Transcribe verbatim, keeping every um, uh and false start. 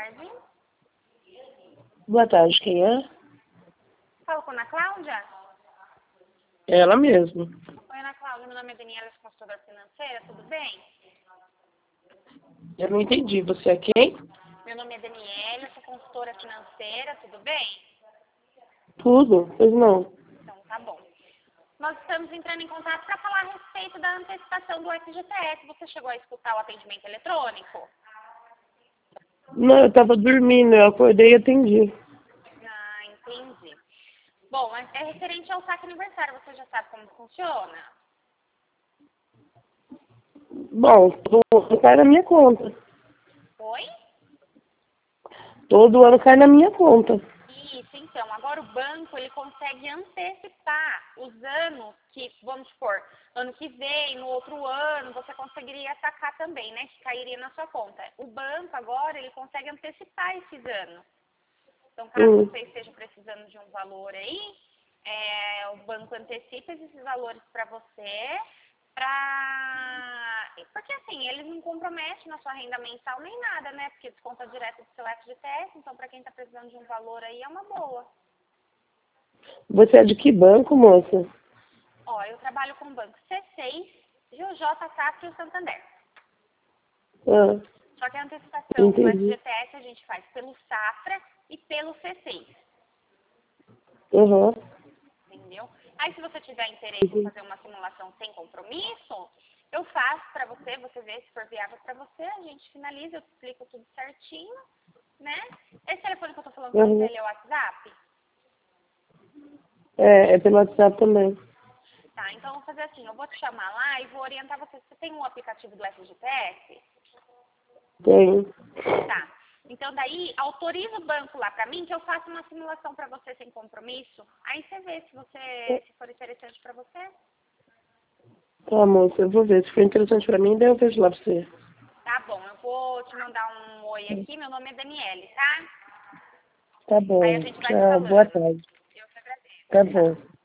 tarde. Boa tarde, quem é? Falo com a Ana Cláudia? Ela mesma. Oi, Ana Cláudia, meu nome é Daniela, sou consultora financeira, tudo bem? Eu não entendi. Você é quem? Meu nome é Daniela, sou consultora financeira, tudo bem? Tudo? Pois não. Então, tá bom. Nós estamos entrando em contato para falar a respeito da antecipação do F G T S. Você chegou a escutar o atendimento eletrônico? Não, eu tava dormindo, eu acordei e atendi. Ah, entendi. Bom, é é referente ao saque aniversário, você já sabe como funciona? Bom, todo ano cai na minha conta. Oi? Todo ano cai na minha conta. Isso, então, agora o banco, ele consegue antecipar os anos que, vamos supor, ano que vem, no outro ano, você conseguiria sacar também, né, que cairia na sua conta. O banco, agora, ele consegue antecipar esses anos. Então, caso Hum. você esteja precisando de um valor aí, é, o banco antecipa esses valores para você, pra... porque assim, eles não comprometem na sua renda mensal nem nada, né? Porque desconta direto do seu F G T S, então para quem está precisando de um valor aí é uma boa. Você é de que banco, moça? Ó, eu trabalho com o banco C seis, G J, Safra e o Santander. Ah, Só que a antecipação do F entendi. G T S a gente faz pelo Safra e pelo C seis. Uhum. Entendeu? Aí, se você tiver interesse em fazer uma simulação sem compromisso, eu faço para você, você vê se for viável para você, a gente finaliza, eu te explico tudo certinho, né? Esse telefone que eu tô falando com você, Uhum. ele é o WhatsApp? É, é pelo WhatsApp também. Tá, então eu vou fazer assim, eu vou te chamar lá e vou orientar você. Você tem um aplicativo do F G T S? Tem. Tá. Então daí, autoriza o banco lá pra mim que eu faço uma simulação pra você sem compromisso. Aí você vê se você, se for interessante pra você. Tá, moça, eu vou ver. Se for interessante pra mim, daí eu vejo lá pra você. Tá bom, eu vou te mandar um oi aqui, meu nome é Daniele, tá? Tá Aí a bom. gente vai se Tchau, boa falando. tarde. Eu que agradeço. Tá Tchau. bom.